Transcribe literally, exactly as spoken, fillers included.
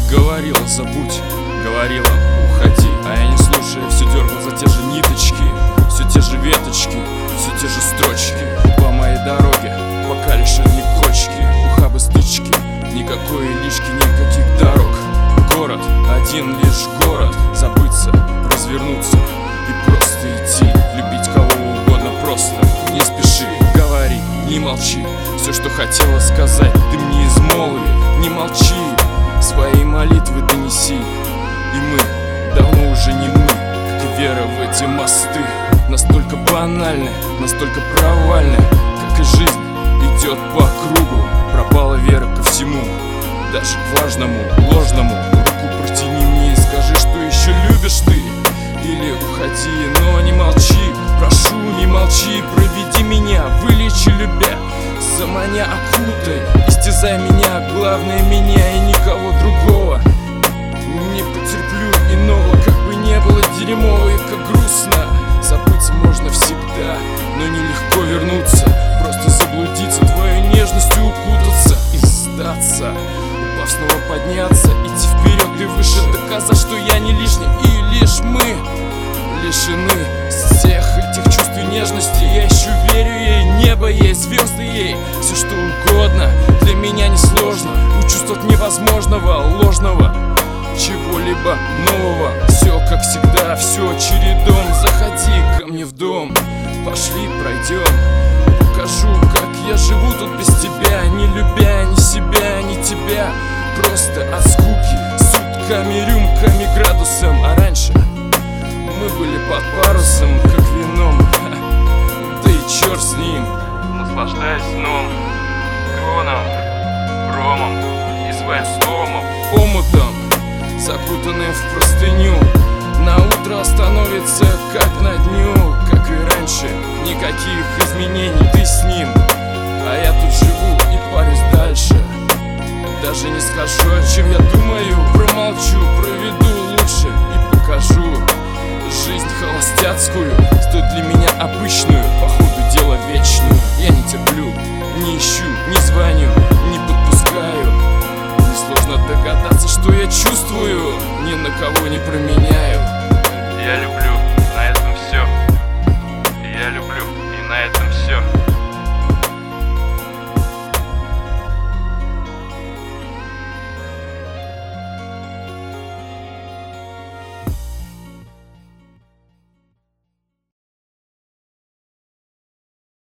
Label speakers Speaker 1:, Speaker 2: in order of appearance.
Speaker 1: Говорила, забудь, говорила, уходи, а я не слушая, все дергал за те же ниточки, все те же веточки, все те же строчки. По моей дороге, пока лишь одни кочки, ухабы, стычки, никакой лишки, никаких дорог. Город, один лишь город, забыться, развернуться и просто идти, любить кого угодно просто. Не спеши, говори, не молчи, все, что хотела сказать, ты мне измолви. Не молчи, свои молитвы донеси. И мы давно уже не мы, как и вера в эти мосты. Настолько банальны, настолько провальны, как и жизнь идет по кругу. Пропала вера ко всему, даже к важному, ложному. Руку протяни мне и скажи, что еще любишь ты. Или уходи, но не молчи, прошу, не молчи. Проведи меня, вылечи, любя, заманя, окутай, истязай меня, главное меня и никого другого. Не потерплю иного, как бы не было дерьмово и как грустно. Забыться можно всегда, но нелегко вернуться. Просто заблудиться, твоей нежностью укутаться и сдаться, упав снова подняться, идти вперед и выше, доказать, что я не лишний. И лишь мы лишены всех этих чувств и нежности. Я еще верю ей, небо ей, звезды ей, все что угодно. Для меня несложно учусть от невозможного, ложного, чего-либо нового. Все как всегда, все чередом. Заходи ко мне в дом, пошли пройдем, покажу, как я живу тут без тебя, не любя ни себя, ни тебя. Просто от скуки, сутками, рюмками, градусом. А раньше мы были под парусом, как вином. Да и черт с ним, наслаждаясь сном, кроном, громом и своим словом, омутом, закутанным в простыню. На утро становится как на дню, как и раньше, никаких изменений, ты с ним. А я тут живу и парюсь дальше. Даже не скажу, о чем я думаю, промолчу, проведу лучше и покажу жизнь холостяцкую, стоит для меня обычную, по ходу дела вечную. Я не терплю, не ищу, не звоню, не подпускаю. Несложно догадаться, что я чувствую, ни на кого не променяю.